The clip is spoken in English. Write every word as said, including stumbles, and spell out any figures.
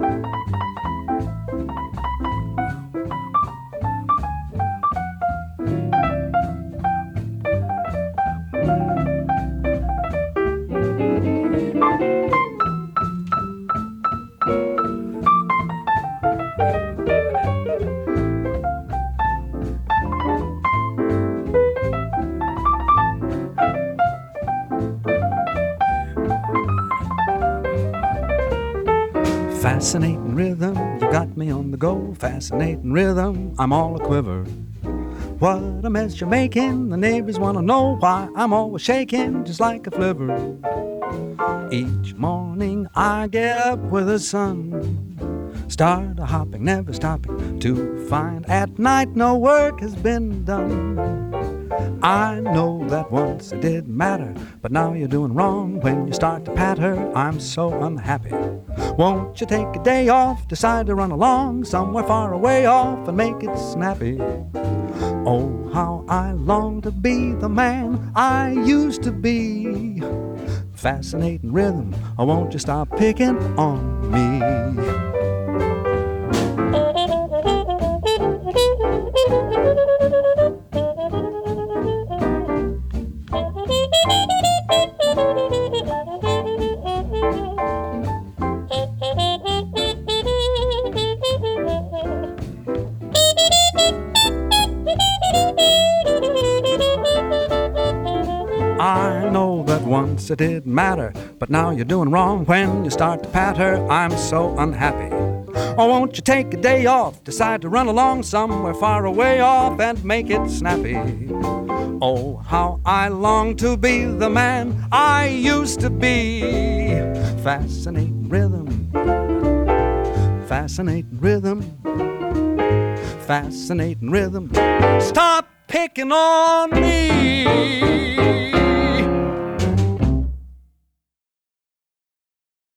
Fascinating rhythm, you got me on the go. Fascinating rhythm, I'm all a quiver. What a mess you're making, the neighbors want to know why I'm always shaking just like a flivver. Each morning I get up with the sun, start a hopping, never stopping, to find at night no work has been done. I know that once it did matter, but now you're doing wrong when you start to patter. I'm so unhappy. Won't you take a day off, decide to run along somewhere far away off and make it snappy? Oh, how I long to be the man I used to be. Fascinating rhythm, oh, won't you stop picking on me? I know that once it did matter, but now you're doing wrong when you start to patter. I'm so unhappy. Oh, won't you take a day off, decide to run along somewhere far away off and make it snappy? Oh, how I long to be the man I used to be. Fascinating rhythm, fascinating rhythm, fascinating rhythm. Stop picking on me.